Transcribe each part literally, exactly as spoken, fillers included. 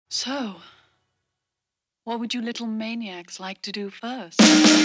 So, what would you little maniacs like to do first?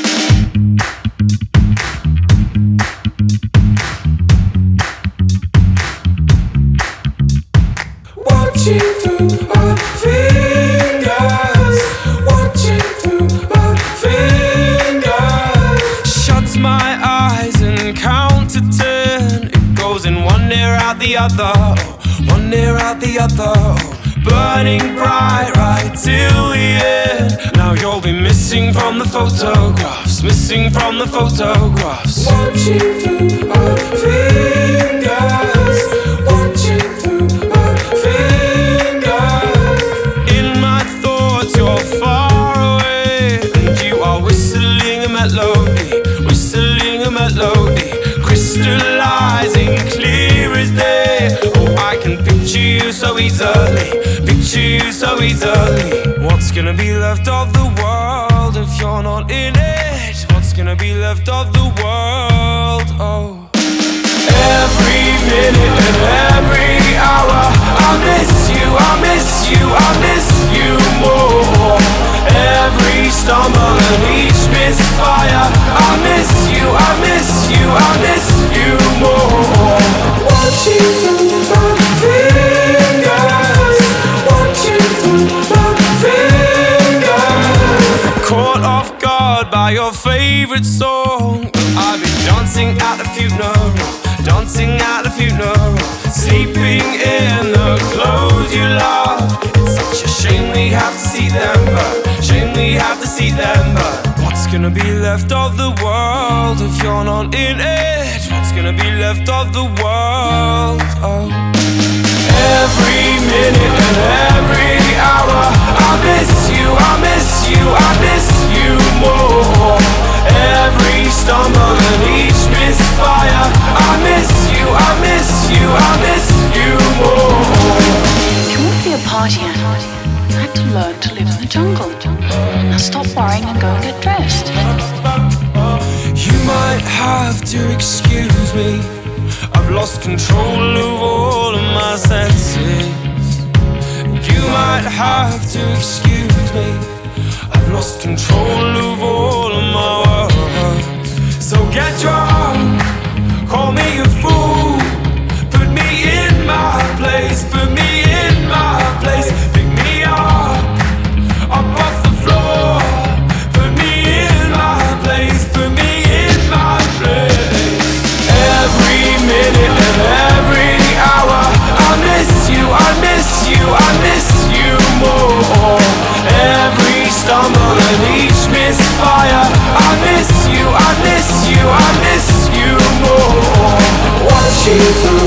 Watching through our fingers, watching through our fingers. Shuts my eyes and count to ten. It goes in one ear out the other, one ear out the other. Burning bright right till the end. Now you'll be missing from the photographs, missing from the photographs. Watching through our fingers, watching through our fingers. In my thoughts you're far away, and you are whistling a melody, whistling a melody, crystallizing clear as day. Oh, I can picture you so easily, picture you so easily. What's gonna be left of the world if you're not in it? What's gonna be left of the world? Oh, every minute and every hour I miss you, I miss you, I miss you more. Every stumble and each misfire, I miss you, I miss you, I miss you more. Watching through my fingers, watching through my fingers. Caught off guard by your favorite song, I've been dancing at the funeral, dancing at the funeral, sleeping in the clothes you love. It's such a shame we have to see them, but shame we have to see them, but what's gonna be left of the world if you're not in it? What's gonna be left of the world? Oh, every minute and every hour I miss you, I miss you, I miss you more. Every stumble and each misfire, I miss you, I miss you, I miss you more. If you want to be a party animal, you have to learn to live in the jungle. Now stop worrying and go and get dressed. You might have to excuse me, I've lost control of all of my senses. You might have to excuse me, I've lost control of all of my words. So get drunk, call me a fool, put me in my place, put me in my place. Pick me up, up off the floor, put me in my place, put me in my place. Every minute and every hour I miss you, I miss you, I miss you more. Every stumble and each misfire, I miss you, I miss you, I miss you more. Watching through